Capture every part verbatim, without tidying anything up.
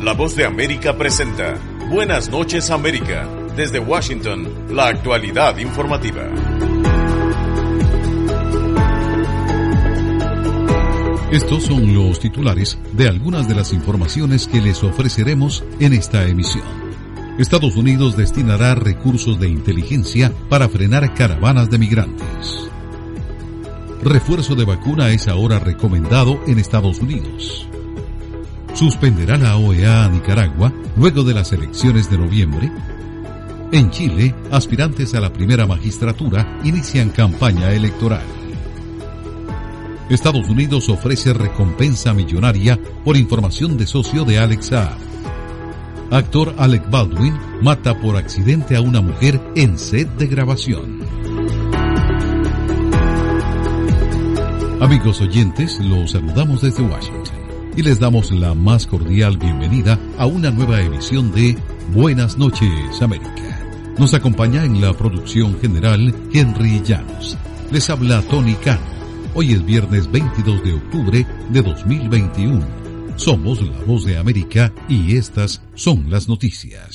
La Voz de América presenta Buenas noches América. Desde Washington, la actualidad informativa. Estos son los titulares de algunas de las informaciones que les ofreceremos en esta emisión. Estados Unidos destinará recursos de inteligencia para frenar caravanas de migrantes. Refuerzo de vacuna es ahora recomendado en Estados Unidos. ¿Suspenderá la O E A a Nicaragua luego de las elecciones de noviembre? En Chile, aspirantes a la primera magistratura inician campaña electoral. Estados Unidos ofrece recompensa millonaria por información de socio de Alex Saab. Actor Alec Baldwin mata por accidente a una mujer en set de grabación. Amigos oyentes, los saludamos desde Washington y les damos la más cordial bienvenida a una nueva emisión de Buenas noches América. Nos acompaña en la producción general Henry Llanos. Les habla Tony Cano. Hoy es viernes veintidós de octubre de dos mil veintiuno. Somos La Voz de América y estas son las noticias.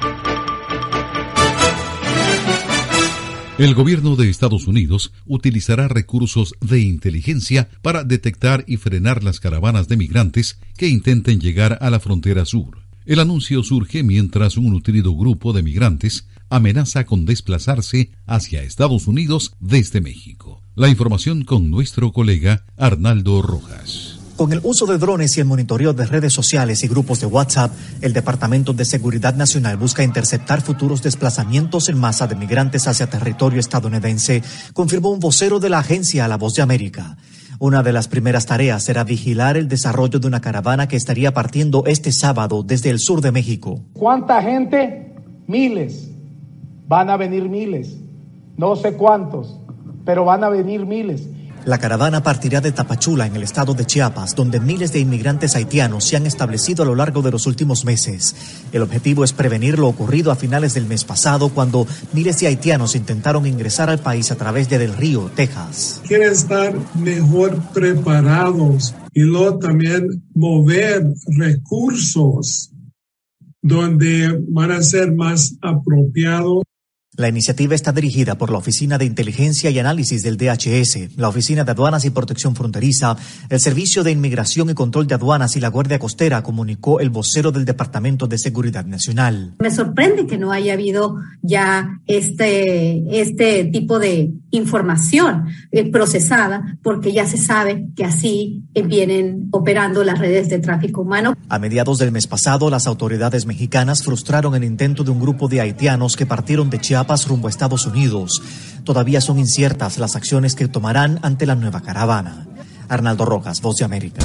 El gobierno de Estados Unidos utilizará recursos de inteligencia para detectar y frenar las caravanas de migrantes que intenten llegar a la frontera sur. El anuncio surge mientras un nutrido grupo de migrantes amenaza con desplazarse hacia Estados Unidos desde México. La información con nuestro colega Arnaldo Rojas. Con el uso de drones y el monitoreo de redes sociales y grupos de WhatsApp, el Departamento de Seguridad Nacional busca interceptar futuros desplazamientos en masa de migrantes hacia territorio estadounidense, confirmó un vocero de la agencia a La Voz de América. Una de las primeras tareas será vigilar el desarrollo de una caravana que estaría partiendo este sábado desde el sur de México. ¿Cuánta gente? Miles. Van a venir miles. No sé cuántos, pero van a venir miles. La caravana partirá de Tapachula, en el estado de Chiapas, donde miles de inmigrantes haitianos se han establecido a lo largo de los últimos meses. El objetivo es prevenir lo ocurrido a finales del mes pasado, cuando miles de haitianos intentaron ingresar al país a través de Del Río, Texas. Quieren estar mejor preparados y luego también mover recursos donde van a ser más apropiados. La iniciativa está dirigida por la Oficina de Inteligencia y Análisis del D H S, la Oficina de Aduanas y Protección Fronteriza, el Servicio de Inmigración y Control de Aduanas y la Guardia Costera, comunicó el vocero del Departamento de Seguridad Nacional. Me sorprende que no haya habido ya este, este tipo de información eh, procesada, porque ya se sabe que así eh, vienen operando las redes de tráfico humano. A mediados del mes pasado, las autoridades mexicanas frustraron el intento de un grupo de haitianos que partieron de Chiapas rumbo a Estados Unidos. Todavía son inciertas las acciones que tomarán ante la nueva caravana. Arnaldo Rojas, Voz de América.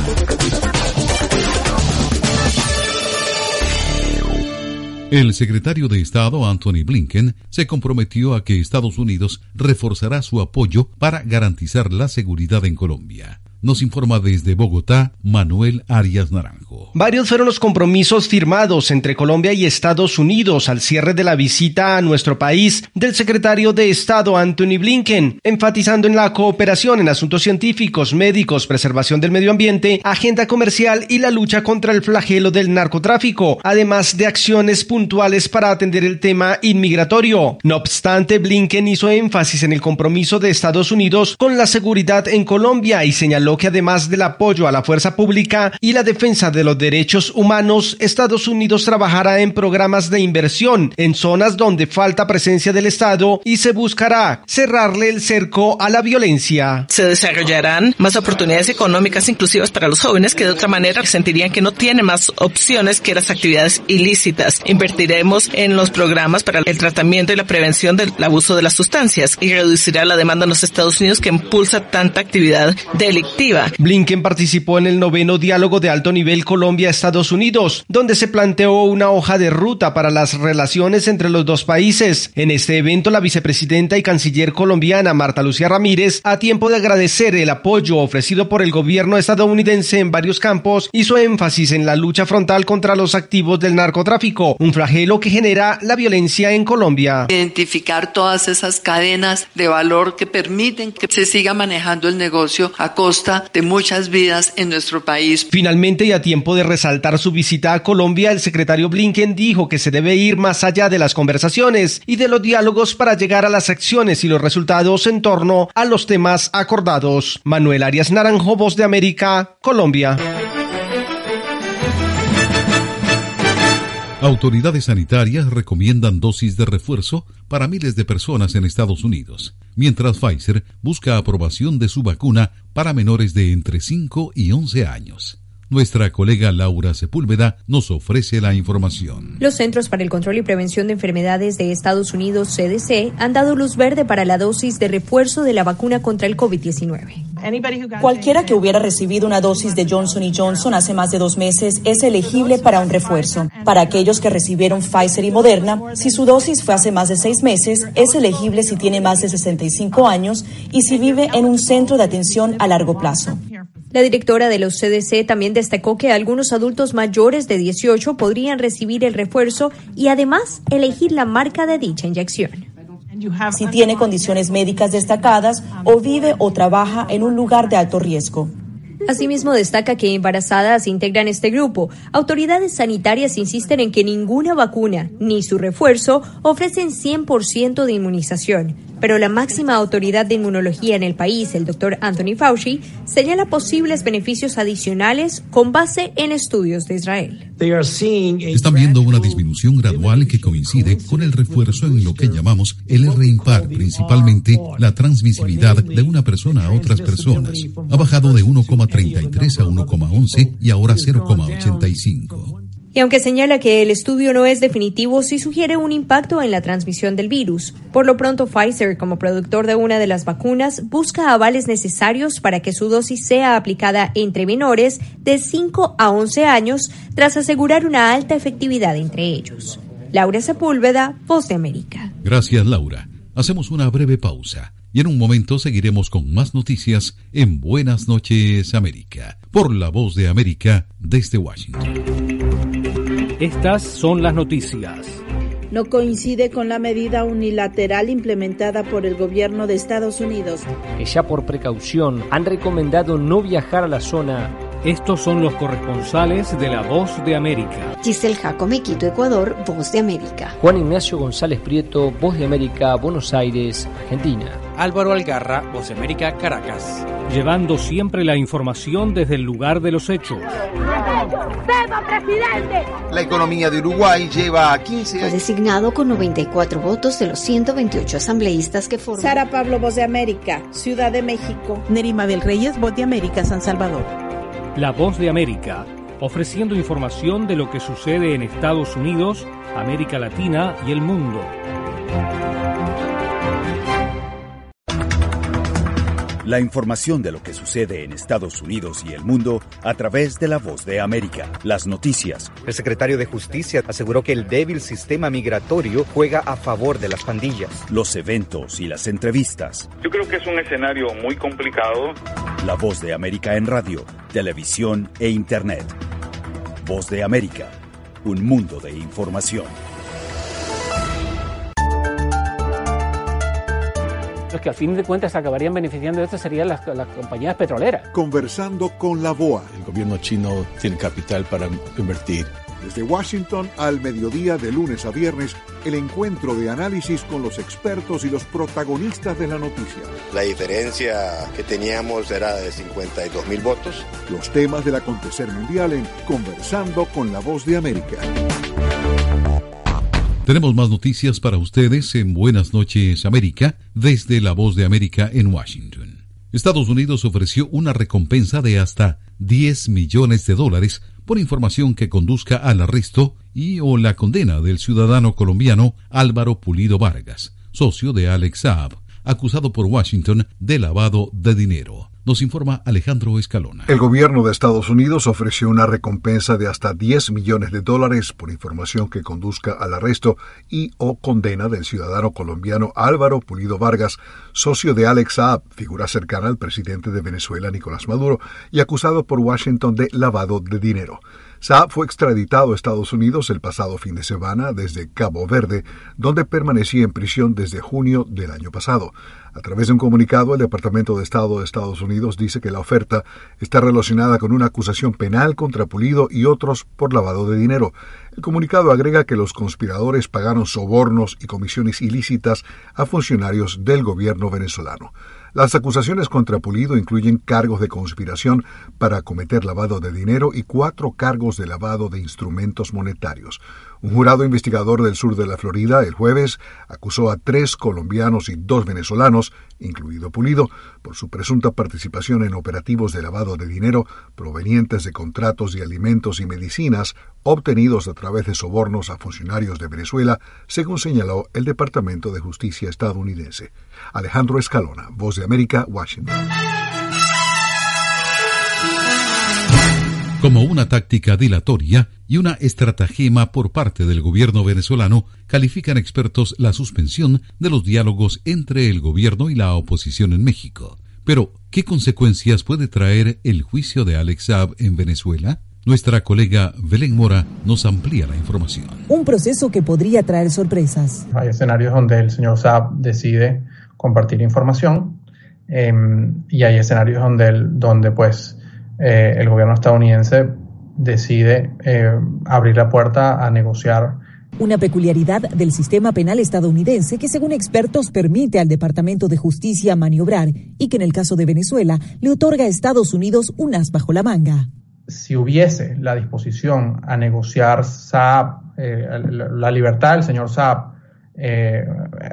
El secretario de Estado, Anthony Blinken, se comprometió a que Estados Unidos reforzará su apoyo para garantizar la seguridad en Colombia. Nos informa desde Bogotá, Manuel Arias Naranjo. Varios fueron los compromisos firmados entre Colombia y Estados Unidos al cierre de la visita a nuestro país del secretario de Estado Anthony Blinken, enfatizando en la cooperación en asuntos científicos, médicos, preservación del medio ambiente, agenda comercial y la lucha contra el flagelo del narcotráfico, además de acciones puntuales para atender el tema inmigratorio. No obstante, Blinken hizo énfasis en el compromiso de Estados Unidos con la seguridad en Colombia y señaló que además del apoyo a la fuerza pública y la defensa de los derechos humanos, Estados Unidos trabajará en programas de inversión en zonas donde falta presencia del Estado y se buscará cerrarle el cerco a la violencia. Se desarrollarán más oportunidades económicas inclusivas para los jóvenes que de otra manera sentirían que no tienen más opciones que las actividades ilícitas. Invertiremos en los programas para el tratamiento y la prevención del abuso de las sustancias y reducirá la demanda en los Estados Unidos que impulsa tanta actividad delictiva. Blinken participó en el noveno diálogo de alto nivel Colombia-Estados Unidos, donde se planteó una hoja de ruta para las relaciones entre los dos países. En este evento, la vicepresidenta y canciller colombiana Marta Lucía Ramírez, a tiempo de agradecer el apoyo ofrecido por el gobierno estadounidense en varios campos, hizo énfasis en la lucha frontal contra los activos del narcotráfico, un flagelo que genera la violencia en Colombia. Identificar todas esas cadenas de valor que permiten que se siga manejando el negocio a costa costa de muchas vidas en nuestro país. Finalmente, y a tiempo de resaltar su visita a Colombia, el secretario Blinken dijo que se debe ir más allá de las conversaciones y de los diálogos para llegar a las acciones y los resultados en torno a los temas acordados. Manuel Arias Naranjo, Voz de América, Colombia. Autoridades sanitarias recomiendan dosis de refuerzo para miles de personas en Estados Unidos, mientras Pfizer busca aprobación de su vacuna para menores de entre cinco y once años. Nuestra colega Laura Sepúlveda nos ofrece la información. Los Centros para el Control y Prevención de Enfermedades de Estados Unidos, C D C, han dado luz verde para la dosis de refuerzo de la vacuna contra el COVID diecinueve. Cualquiera que hubiera recibido una dosis de Johnson y Johnson hace más de dos meses es elegible para un refuerzo. Para aquellos que recibieron Pfizer y Moderna, si su dosis fue hace más de seis meses, es elegible si tiene más de sesenta y cinco años y si vive en un centro de atención a largo plazo. La directora de los C D C también destacó que algunos adultos mayores de dieciocho podrían recibir el refuerzo y además elegir la marca de dicha inyección. Si tiene condiciones médicas destacadas o vive o trabaja en un lugar de alto riesgo. Asimismo, destaca que embarazadas integran este grupo. Autoridades sanitarias insisten en que ninguna vacuna ni su refuerzo ofrecen cien por ciento de inmunización. Pero la máxima autoridad de inmunología en el país, el doctor Anthony Fauci, señala posibles beneficios adicionales con base en estudios de Israel. Están viendo una disminución gradual que coincide con el refuerzo en lo que llamamos el R impar, principalmente la transmisibilidad de una persona a otras personas. Ha bajado de uno coma treinta y tres a uno coma once y ahora cero coma ochenta y cinco. Y aunque señala que el estudio no es definitivo, sí sugiere un impacto en la transmisión del virus. Por lo pronto, Pfizer, como productor de una de las vacunas, busca avales necesarios para que su dosis sea aplicada entre menores de cinco a once años, tras asegurar una alta efectividad entre ellos. Laura Sepúlveda, Voz de América. Gracias, Laura. Hacemos una breve pausa y en un momento seguiremos con más noticias en Buenas noches, América, por la Voz de América desde Washington. Estas son las noticias. No coincide con la medida unilateral implementada por el gobierno de Estados Unidos, que ya por precaución han recomendado no viajar a la zona. Estos son los corresponsales de La Voz de América. Giselle Jacome, Quito, Ecuador, Voz de América. Juan Ignacio González Prieto, Voz de América, Buenos Aires, Argentina. Álvaro Algarra, Voz de América, Caracas. Llevando siempre la información desde el lugar de los hechos. ¡Viva, presidente! La economía de Uruguay lleva quince años. Fue designado con noventa y cuatro votos de los ciento veintiocho asambleístas que forman. Sara Pablo, Voz de América, Ciudad de México. Nerima Bel Reyes, Voz de América, San Salvador. La Voz de América, ofreciendo información de lo que sucede en Estados Unidos, América Latina y el mundo. La información de lo que sucede en Estados Unidos y el mundo a través de La Voz de América. Las noticias. El secretario de Justicia aseguró que el débil sistema migratorio juega a favor de las pandillas. Los eventos y las entrevistas. Yo creo que es un escenario muy complicado. La Voz de América en radio, televisión e internet. Voz de América, un mundo de información. Los que al fin de cuentas acabarían beneficiando de esto serían las, las compañías petroleras. Conversando con la B O A. El gobierno chino tiene capital para invertir. Desde Washington al mediodía de lunes a viernes, el encuentro de análisis con los expertos y los protagonistas de la noticia. La diferencia que teníamos era de cincuenta y dos mil votos. Los temas del acontecer mundial en Conversando con la Voz de América. Tenemos más noticias para ustedes en Buenas noches, América, desde La Voz de América en Washington. Estados Unidos ofreció una recompensa de hasta diez millones de dólares por información que conduzca al arresto y o la condena del ciudadano colombiano Álvaro Pulido Vargas, socio de Alex Saab, acusado por Washington de lavado de dinero. Nos informa Alejandro Escalona. El gobierno de Estados Unidos ofreció una recompensa de hasta diez millones de dólares por información que conduzca al arresto y o condena del ciudadano colombiano Álvaro Pulido Vargas, socio de Alex Saab, figura cercana al presidente de Venezuela Nicolás Maduro y acusado por Washington de lavado de dinero. Saab fue extraditado a Estados Unidos el pasado fin de semana desde Cabo Verde, donde permanecía en prisión desde junio del año pasado. A través de un comunicado, el Departamento de Estado de Estados Unidos dice que la oferta está relacionada con una acusación penal contra Pulido y otros por lavado de dinero. El comunicado agrega que los conspiradores pagaron sobornos y comisiones ilícitas a funcionarios del gobierno venezolano. Las acusaciones contra Pulido incluyen cargos de conspiración para cometer lavado de dinero y cuatro cargos de lavado de instrumentos monetarios. Un jurado investigador del sur de la Florida el jueves acusó a tres colombianos y dos venezolanos, incluido Pulido, por su presunta participación en operativos de lavado de dinero provenientes de contratos de alimentos y medicinas obtenidos a través de sobornos a funcionarios de Venezuela, según señaló el Departamento de Justicia estadounidense. Alejandro Escalona, Voz de América, Washington. Como una táctica dilatoria y una estratagema por parte del gobierno venezolano, califican expertos la suspensión de los diálogos entre el gobierno y la oposición en México. Pero, ¿qué consecuencias puede traer el juicio de Alex Saab en Venezuela? Nuestra colega Belén Mora nos amplía la información. Un proceso que podría traer sorpresas. Hay escenarios donde el señor Saab decide compartir información eh, y hay escenarios donde, el, donde pues, eh, el gobierno estadounidense decide eh, abrir la puerta a negociar. Una peculiaridad del sistema penal estadounidense que, según expertos, permite al Departamento de Justicia maniobrar y que en el caso de Venezuela le otorga a Estados Unidos un as bajo la manga. Si hubiese la disposición a negociar Saab, eh, la libertad del señor Saab, eh,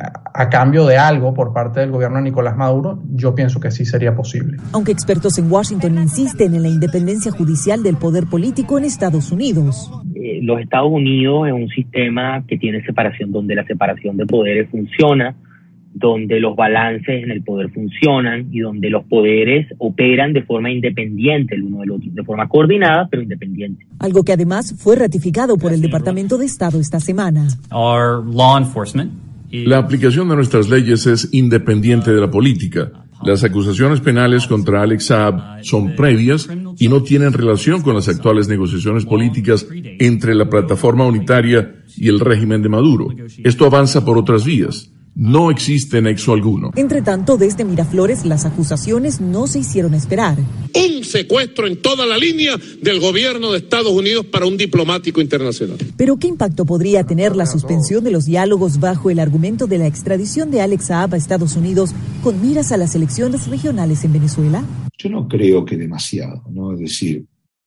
a cambio de algo por parte del gobierno de Nicolás Maduro, yo pienso que sí sería posible. Aunque expertos en Washington insisten en la independencia judicial del poder político en Estados Unidos. Eh, los Estados Unidos es un sistema que tiene separación, donde la separación de poderes funciona, donde los balances en el poder funcionan y donde los poderes operan de forma independiente el uno del otro, de forma coordinada pero independiente. Algo que además fue ratificado por el Departamento de Estado esta semana. Our law enforcement is... La aplicación de nuestras leyes es independiente de la política. Las acusaciones penales contra Alex Saab son previas y no tienen relación con las actuales negociaciones políticas entre la plataforma unitaria y el régimen de Maduro. Esto avanza por otras vías. No existe nexo alguno. Entre tanto, desde Miraflores, las acusaciones no se hicieron esperar. Un secuestro en toda la línea del gobierno de Estados Unidos para un diplomático internacional. Pero, ¿qué impacto podría tener la suspensión de los diálogos bajo el argumento de la extradición de Alex Saab a Estados Unidos con miras a las elecciones regionales en Venezuela? Yo no creo que demasiado, ¿no? Es decir,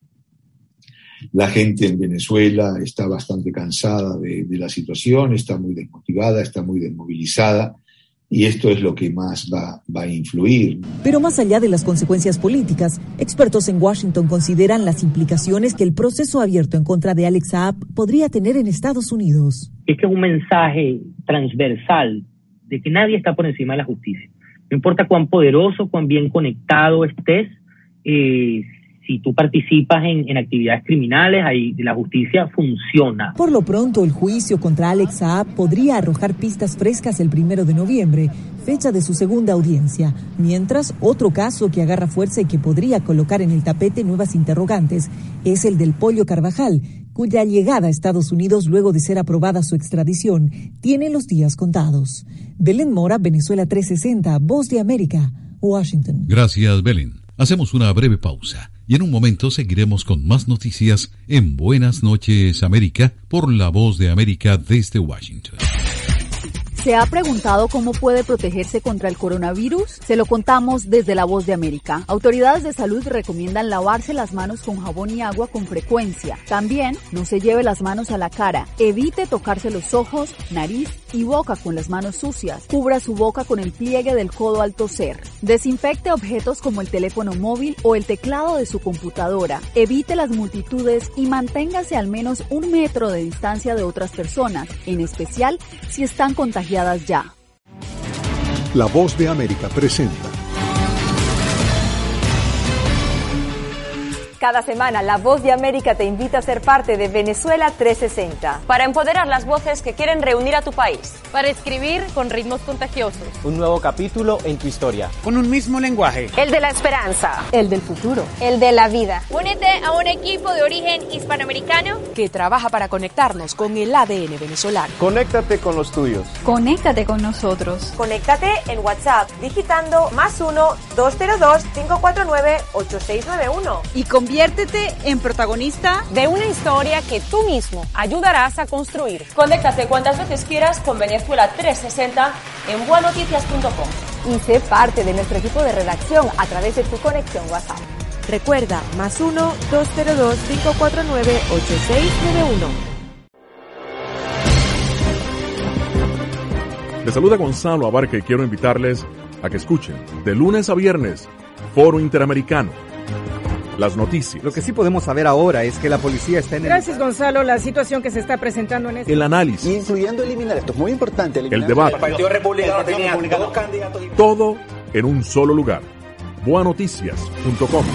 la gente en Venezuela está bastante cansada de, de la situación, está muy desmotivada, está muy desmovilizada, y esto es lo que más va, va a influir. Pero más allá de las consecuencias políticas, expertos en Washington consideran las implicaciones que el proceso abierto en contra de Alex Saab podría tener en Estados Unidos. Es que es un mensaje transversal de que nadie está por encima de la justicia. No importa cuán poderoso, cuán bien conectado estés, eh, si tú participas en, en actividades criminales, ahí la justicia funciona. Por lo pronto, el juicio contra Alex Saab podría arrojar pistas frescas el primero de noviembre, fecha de su segunda audiencia. Mientras, otro caso que agarra fuerza y que podría colocar en el tapete nuevas interrogantes es el del Pollo Carvajal, cuya llegada a Estados Unidos luego de ser aprobada su extradición tiene los días contados. Belén Mora, Venezuela trescientos sesenta, Voz de América, Washington. Gracias, Belén. Hacemos una breve pausa y en un momento seguiremos con más noticias en Buenas noches, América, por la Voz de América desde Washington. ¿Se ha preguntado cómo puede protegerse contra el coronavirus? Se lo contamos desde La Voz de América. Autoridades de salud recomiendan lavarse las manos con jabón y agua con frecuencia. También no se lleve las manos a la cara. Evite tocarse los ojos, nariz y boca con las manos sucias. Cubra su boca con el pliegue del codo al toser. Desinfecte objetos como el teléfono móvil o el teclado de su computadora. Evite las multitudes y manténgase al menos un metro de distancia de otras personas, en especial si están contagiadas ya. La Voz de América presenta Cada semana, La Voz de América te invita a ser parte de Venezuela trescientos sesenta. Para empoderar las voces que quieren reunir a tu país. Para escribir con ritmos contagiosos. Un nuevo capítulo en tu historia. Con un mismo lenguaje. El de la esperanza. El del futuro. El de la vida. Únete a un equipo de origen hispanoamericano que trabaja para conectarnos con el A D N venezolano. Conéctate con los tuyos. Conéctate con nosotros. Conéctate en WhatsApp digitando más uno dos cero dos cinco cuatro nueve ocho seis nueve uno. Y conviértete en protagonista de una historia que tú mismo ayudarás a construir. Conéctate cuantas veces quieras con Venezuela trescientos sesenta en buenoticias punto com. Y sé parte de nuestro equipo de redacción a través de tu conexión WhatsApp. Recuerda, más uno dos cero dos cinco cuatro nueve ocho seis nueve uno. Les saluda Gonzalo Abarca y quiero invitarles a que escuchen de lunes a viernes Foro Interamericano. Las noticias. Lo que sí podemos saber ahora es que la policía está en el... Gracias, Gonzalo. La situación que se está presentando en este... El análisis. Incluyendo eliminar, esto es muy importante. El debate. El Partido Republicano tenía dos candidatos. Todo en un solo lugar. buenoticias punto com.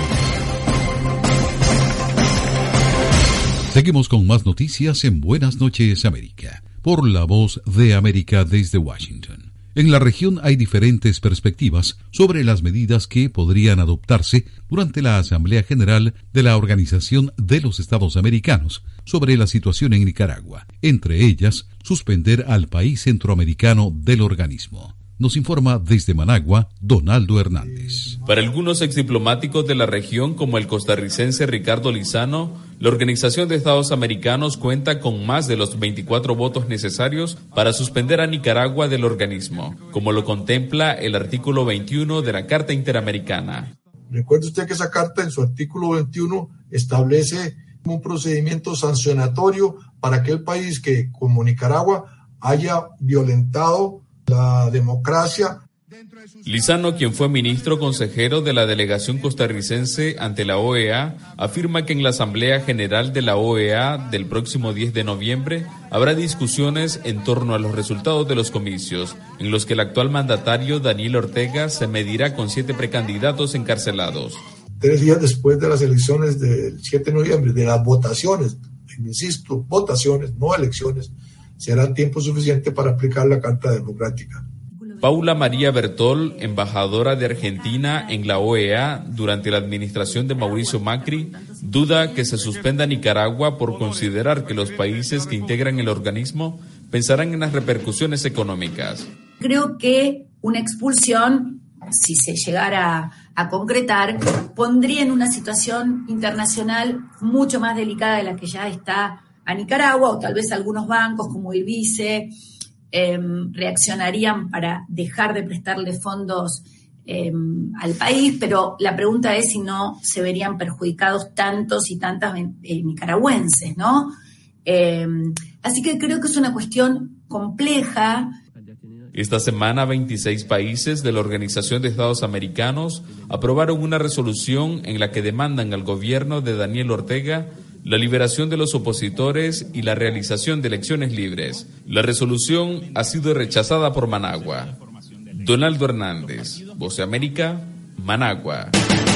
Seguimos con más noticias en Buenas noches América, por La Voz de América desde Washington. En la región hay diferentes perspectivas sobre las medidas que podrían adoptarse durante la Asamblea General de la Organización de los Estados Americanos sobre la situación en Nicaragua, entre ellas suspender al país centroamericano del organismo. Nos informa desde Managua, Donaldo Hernández. Para algunos exdiplomáticos de la región, como el costarricense Ricardo Lizano, la Organización de Estados Americanos cuenta con más de los veinticuatro votos necesarios para suspender a Nicaragua del organismo, como lo contempla el artículo veintiuno de la Carta Interamericana. Recuerde usted que esa carta en su artículo veintiuno establece un procedimiento sancionatorio para aquel país que, como Nicaragua, haya violentado la democracia. Lizano, quien fue ministro consejero de la delegación costarricense ante la O E A, afirma que en la Asamblea General de la O E A del próximo diez de noviembre habrá discusiones en torno a los resultados de los comicios, en los que el actual mandatario Daniel Ortega se medirá con siete precandidatos encarcelados. Tres días después de las elecciones del siete de noviembre, de las votaciones, insisto, votaciones, no elecciones, será tiempo suficiente para aplicar la Carta Democrática. Paula María Bertol, embajadora de Argentina en la O E A durante la administración de Mauricio Macri, duda que se suspenda Nicaragua por considerar que los países que integran el organismo pensarán en las repercusiones económicas. Creo que una expulsión, si se llegara a concretar, pondría en una situación internacional mucho más delicada de la que ya está a Nicaragua, o tal vez algunos bancos como el BICE eh, reaccionarían para dejar de prestarle fondos eh, al país, pero la pregunta es si no se verían perjudicados tantos y tantas eh, nicaragüenses, ¿no? Eh, así que creo que es una cuestión compleja. Esta semana, veintiséis países de la Organización de Estados Americanos aprobaron una resolución en la que demandan al gobierno de Daniel Ortega la liberación de los opositores y la realización de elecciones libres. La resolución ha sido rechazada por Managua. Donaldo Hernández, Voz de América, Managua.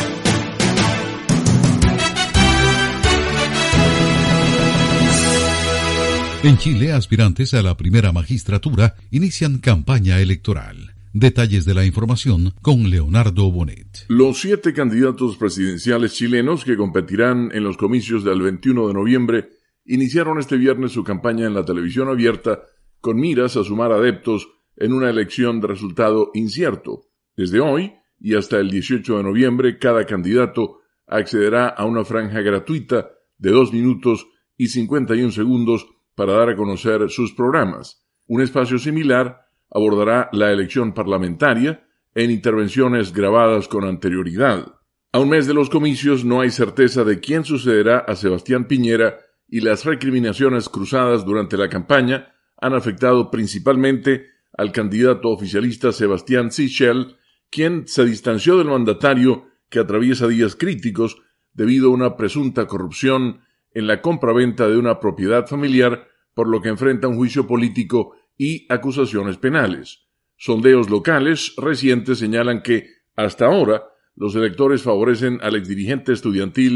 En Chile, aspirantes a la primera magistratura inician campaña electoral. Detalles de la información con Leonardo Bonet. Los siete candidatos presidenciales chilenos que competirán en los comicios del veintiuno de noviembre iniciaron este viernes su campaña en la televisión abierta con miras a sumar adeptos en una elección de resultado incierto. Desde hoy y hasta el dieciocho de noviembre, cada candidato accederá a una franja gratuita de dos minutos y cincuenta y un segundos para dar a conocer sus programas. Un espacio similar abordará la elección parlamentaria en intervenciones grabadas con anterioridad. A un mes de los comicios no hay certeza de quién sucederá a Sebastián Piñera y las recriminaciones cruzadas durante la campaña han afectado principalmente al candidato oficialista Sebastián Sichel, quien se distanció del mandatario que atraviesa días críticos debido a una presunta corrupción en la compraventa de una propiedad familiar, por lo que enfrenta un juicio político y acusaciones penales. Sondeos locales recientes señalan que, hasta ahora, los electores favorecen al exdirigente estudiantil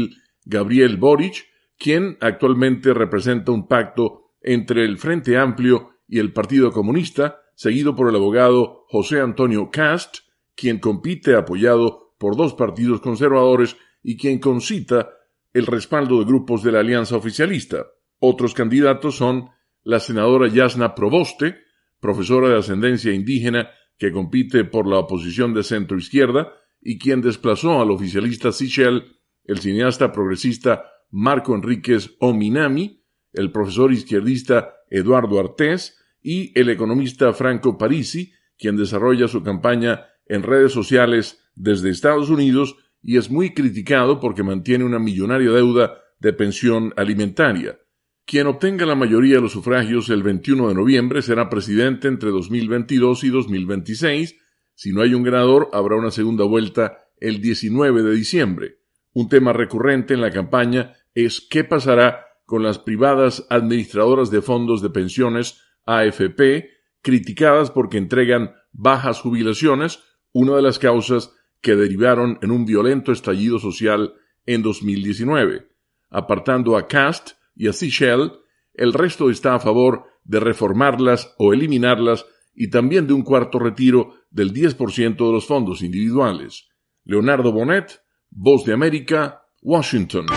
Gabriel Boric, quien actualmente representa un pacto entre el Frente Amplio y el Partido Comunista, seguido por el abogado José Antonio Cast, quien compite apoyado por dos partidos conservadores y quien concita el respaldo de grupos de la alianza oficialista. Otros candidatos son la senadora Yasna Proboste, profesora de ascendencia indígena que compite por la oposición de centro-izquierda y quien desplazó al oficialista Sichel, el cineasta progresista Marco Enríquez Ominami, el profesor izquierdista Eduardo Artés y el economista Franco Parisi, quien desarrolla su campaña en redes sociales desde Estados Unidos y es muy criticado porque mantiene una millonaria deuda de pensión alimentaria. Quien obtenga la mayoría de los sufragios el veintiuno de noviembre será presidente entre dos mil veintidós y dos mil veintiséis. Si no hay un ganador, habrá una segunda vuelta el diecinueve de diciembre. Un tema recurrente en la campaña es qué pasará con las privadas administradoras de fondos de pensiones A F P, criticadas porque entregan bajas jubilaciones, una de las causas que derivaron en un violento estallido social en dos mil diecinueve. Apartando a Cast y a Sichel, el resto está a favor de reformarlas o eliminarlas y también de un cuarto retiro del diez por ciento de los fondos individuales. Leonardo Bonet, Voz de América, Washington.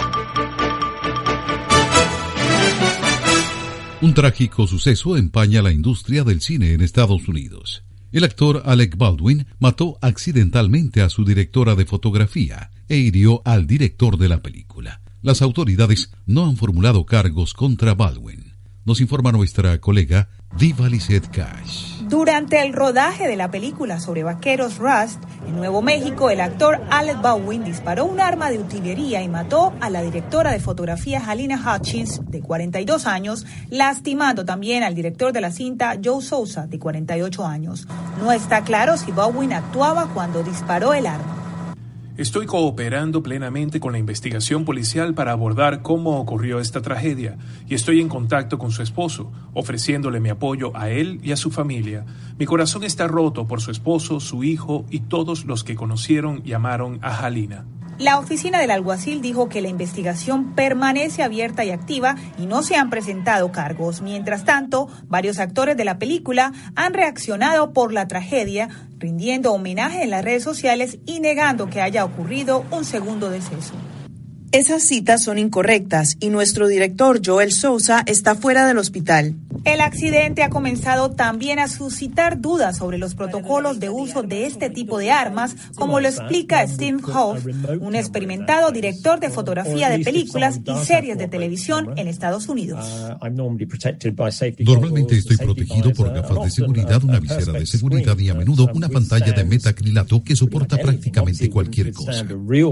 Un trágico suceso empaña la industria del cine en Estados Unidos. El actor Alec Baldwin mató accidentalmente a su directora de fotografía e hirió al director de la película. Las autoridades no han formulado cargos contra Baldwin. Nos informa nuestra colega Diva Lizette Cash. Durante el rodaje de la película sobre vaqueros Rust, en Nuevo México, el actor Alec Baldwin disparó un arma de utilería y mató a la directora de fotografía Halyna Hutchins, de cuarenta y dos años, lastimando también al director de la cinta Joe Souza, de cuarenta y ocho años. No está claro si Baldwin actuaba cuando disparó el arma. Estoy cooperando plenamente con la investigación policial para abordar cómo ocurrió esta tragedia y estoy en contacto con su esposo, ofreciéndole mi apoyo a él y a su familia. Mi corazón está roto por su esposo, su hijo y todos los que conocieron y amaron a Halyna. La oficina del alguacil dijo que la investigación permanece abierta y activa y no se han presentado cargos. Mientras tanto, varios actores de la película han reaccionado por la tragedia, rindiendo homenaje en las redes sociales y negando que haya ocurrido un segundo deceso. Esas citas son incorrectas y nuestro director Joel Souza está fuera del hospital. El accidente ha comenzado también a suscitar dudas sobre los protocolos de uso de este tipo de armas, como lo explica Steve Hoff, un experimentado director de fotografía de películas y series de televisión en Estados Unidos. Normalmente estoy protegido por gafas de seguridad, una visera de seguridad y a menudo una pantalla de metacrilato que soporta prácticamente cualquier cosa.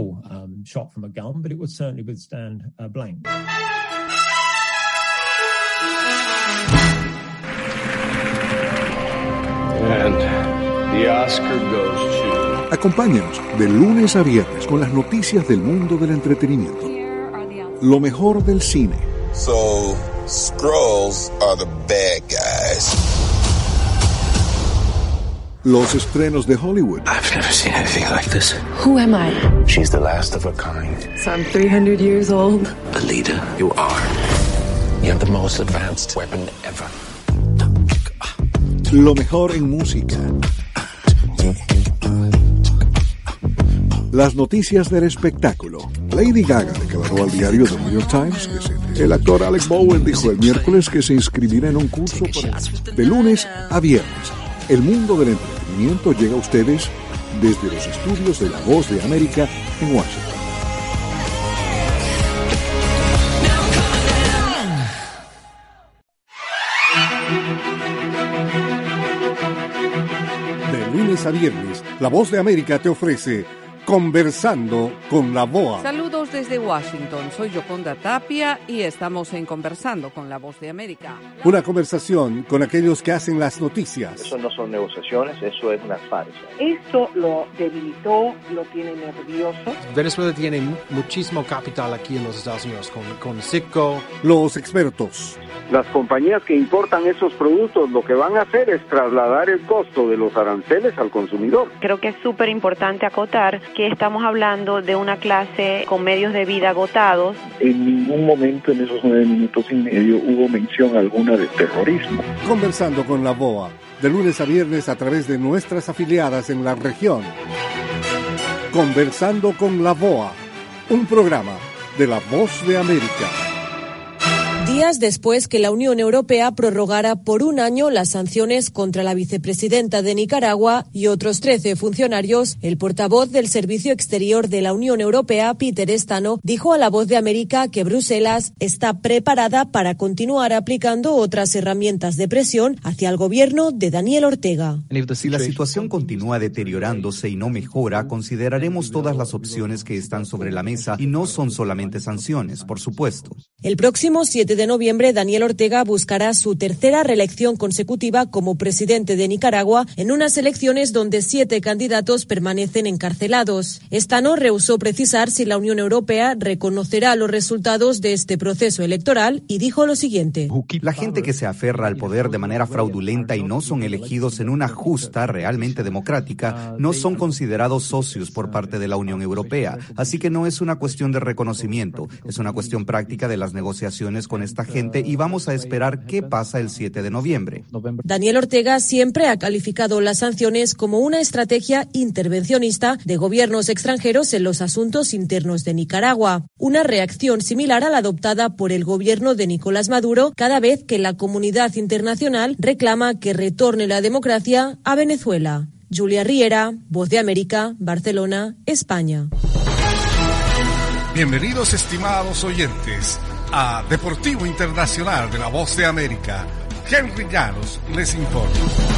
And the Oscar goes to... Acompáñanos de lunes a viernes con las noticias del mundo del entretenimiento. Lo mejor del cine. So, Skrulls are the bad guys. Los estrenos de Hollywood. I've never seen anything like this. Who am I? She's the last of a kind. So I'm three hundred years old. Alita, you are. You have the most advanced weapon ever. Lo mejor en música. Las noticias del espectáculo. Lady Gaga declaró al diario The New York Times que se... el actor Alec Baldwin dijo el miércoles que se inscribirá en un curso para... de lunes a viernes. El mundo del entretenimiento llega a ustedes desde los estudios de La Voz de América en Washington. De lunes a viernes, La Voz de América te ofrece Conversando con la B O A. Saludos desde Washington, soy Yoconda Tapia y estamos en Conversando con la Voz de América. Una conversación con aquellos que hacen las noticias. Eso no son negociaciones, eso es una farsa. Esto lo debilitó, lo tiene nervioso. Venezuela tiene muchísimo capital aquí en los Estados Unidos, con, con Citgo. Los expertos. Las compañías que importan esos productos lo que van a hacer es trasladar el costo de los aranceles al consumidor. Creo que es súper importante acotar que estamos hablando de una clase con medios de vida agotados. En ningún momento en esos nueve minutos y medio hubo mención alguna de terrorismo. Conversando con la B O A, de lunes a viernes a través de nuestras afiliadas en la región. Conversando con la B O A, un programa de La Voz de América. Días después que la Unión Europea prorrogara por un año las sanciones contra la vicepresidenta de Nicaragua y otros trece funcionarios, el portavoz del Servicio Exterior de la Unión Europea, Peter Stano, dijo a La Voz de América que Bruselas está preparada para continuar aplicando otras herramientas de presión hacia el gobierno de Daniel Ortega. Si la situación continúa deteriorándose y no mejora, consideraremos todas las opciones que están sobre la mesa y no son solamente sanciones, por supuesto. El próximo siete de noviembre, Daniel Ortega buscará su tercera reelección consecutiva como presidente de Nicaragua en unas elecciones donde siete candidatos permanecen encarcelados. Stano rehusó precisar si la Unión Europea reconocerá los resultados de este proceso electoral y dijo lo siguiente. La gente que se aferra al poder de manera fraudulenta y no son elegidos en una justa, realmente democrática, no son considerados socios por parte de la Unión Europea. Así que no es una cuestión de reconocimiento, es una cuestión práctica de las negociaciones con esta gente y vamos a esperar qué pasa el siete de noviembre. Daniel Ortega siempre ha calificado las sanciones como una estrategia intervencionista de gobiernos extranjeros en los asuntos internos de Nicaragua, una reacción similar a la adoptada por el gobierno de Nicolás Maduro cada vez que la comunidad internacional reclama que retorne la democracia a Venezuela. Julia Riera, Voz de América, Barcelona, España. Bienvenidos, estimados oyentes, a Deportivo Internacional de La Voz de América. Henry Llanos les informa.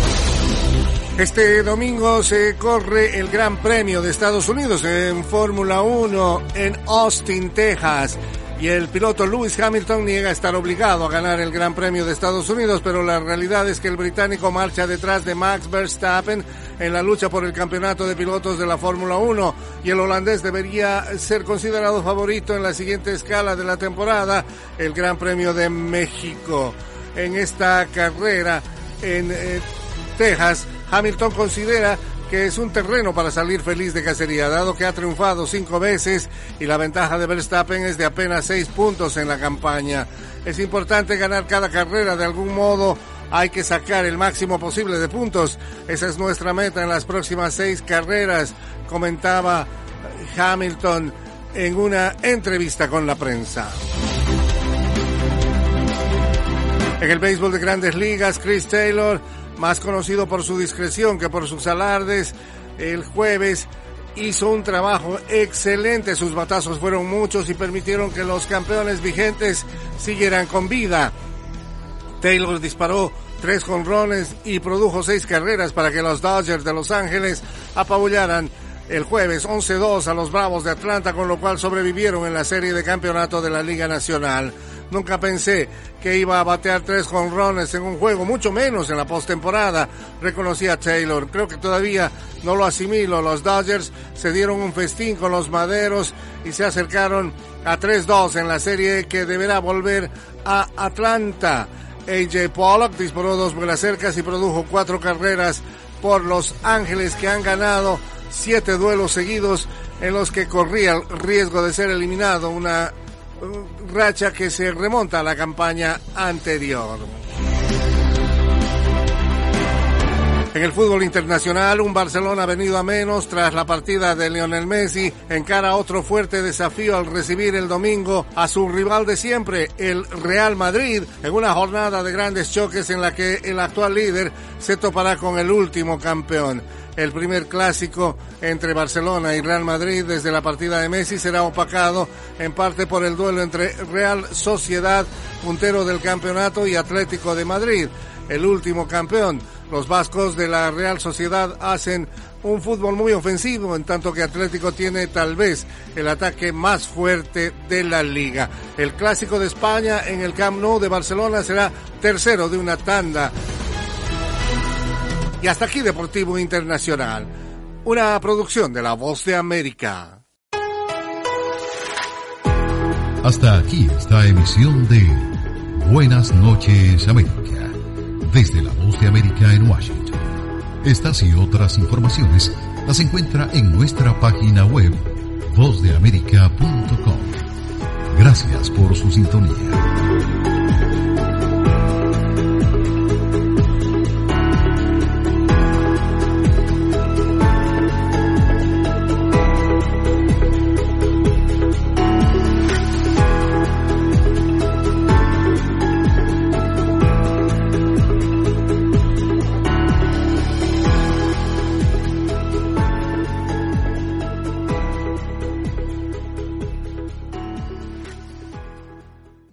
Este domingo se corre el Gran Premio de Estados Unidos en Fórmula uno en Austin, Texas. Y el piloto Lewis Hamilton niega estar obligado a ganar el Gran Premio de Estados Unidos, pero la realidad es que el británico marcha detrás de Max Verstappen en la lucha por el campeonato de pilotos de la Fórmula uno, y el holandés debería ser considerado favorito en la siguiente escala de la temporada, el Gran Premio de México. En esta carrera en eh, Texas, Hamilton considera que es un terreno para salir feliz de cacería, dado que ha triunfado cinco veces y la ventaja de Verstappen es de apenas seis puntos en la campaña. Es importante ganar cada carrera de algún modo, hay que sacar el máximo posible de puntos. Esa es nuestra meta en las próximas seis carreras, comentaba Hamilton en una entrevista con la prensa. En el béisbol de Grandes Ligas, Chris Taylor, más conocido por su discreción que por sus alardes, el jueves hizo un trabajo excelente. Sus batazos fueron muchos y permitieron que los campeones vigentes siguieran con vida. Taylor disparó tres jonrones y produjo seis carreras para que los Dodgers de Los Ángeles apabullaran el jueves once dos a los Bravos de Atlanta, con lo cual sobrevivieron en la serie de campeonato de la Liga Nacional. Nunca pensé que iba a batear tres jonrones en un juego, mucho menos en la postemporada, reconocía Taylor. Creo que todavía no lo asimilo. Los Dodgers se dieron un festín con los Maderos y se acercaron a tres dos en la serie que deberá volver a Atlanta. A J Pollock disparó dos vuelas cercas y produjo cuatro carreras por Los Ángeles, que han ganado siete duelos seguidos en los que corría el riesgo de ser eliminado, una racha que se remonta a la campaña anterior. En el fútbol internacional, un Barcelona venido a menos tras la partida de Lionel Messi encara otro fuerte desafío al recibir el domingo a su rival de siempre, el Real Madrid, en una jornada de grandes choques en la que el actual líder se topará con el último campeón. El primer clásico entre Barcelona y Real Madrid desde la partida de Messi será opacado en parte por el duelo entre Real Sociedad, puntero del campeonato, y Atlético de Madrid, el último campeón. Los vascos de la Real Sociedad hacen un fútbol muy ofensivo, en tanto que Atlético tiene tal vez el ataque más fuerte de la liga. El clásico de España en el Camp Nou de Barcelona será tercero de una tanda. Y hasta aquí Deportivo Internacional, una producción de La Voz de América. Hasta aquí esta emisión de Buenas noches, América, desde La Voz de América en Washington. Estas y otras informaciones las encuentra en nuestra página web voz de américa punto com. Gracias por su sintonía.